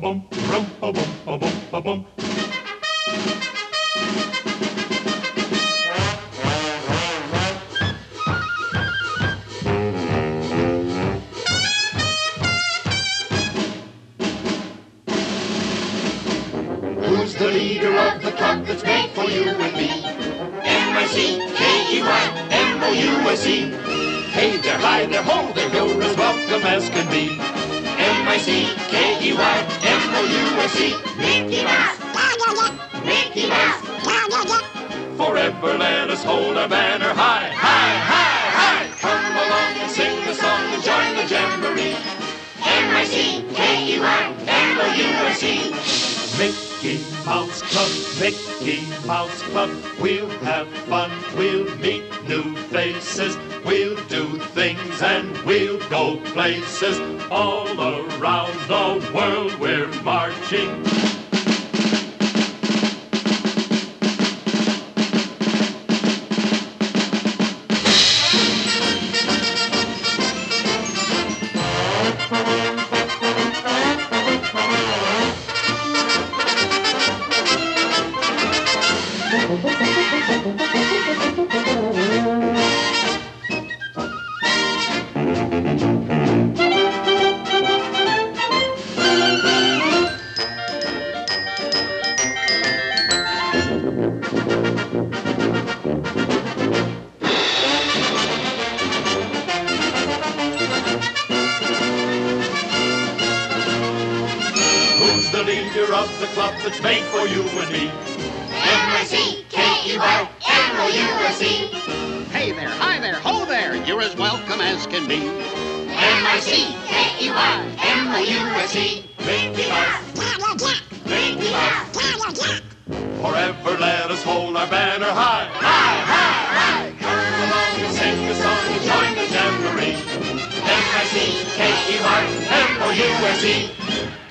bum, rum pa bum pa bum pa bum. Who's the leader of the club that's made for you and me? M-I-C-K-E-Y-M-O-U-S-E. Hey there, hi there, ho there, you're as welcome as can be. M-I-C-K-E-Y-M-O-U-S-E. Mickey Mouse, Mickey Mouse. Forever let us hold our banner high, high, high, high. Come along and sing the song and join the jamboree. M-I-C-K-E-Y-M-O-U-S-E. Mickey Mouse Club, Mickey Mouse Club. We'll have fun, we'll meet new faces. We'll do things and we'll go places. All around the world we're marching. Who's the leader of the club that's made for you and me? M-I-C-K-E-Y-M-O-U-S-E. Hey there, hi there, ho there, you're as welcome as can be. M-I-C-K-E-Y-M-O-U-S-E. Mickey Mouse, Mickey Mouse. forever let us hold our banner high, high, high, high. Come along and sing a song and join the jamboree. M-I-C-K-E-Y-M-O-U-S-E.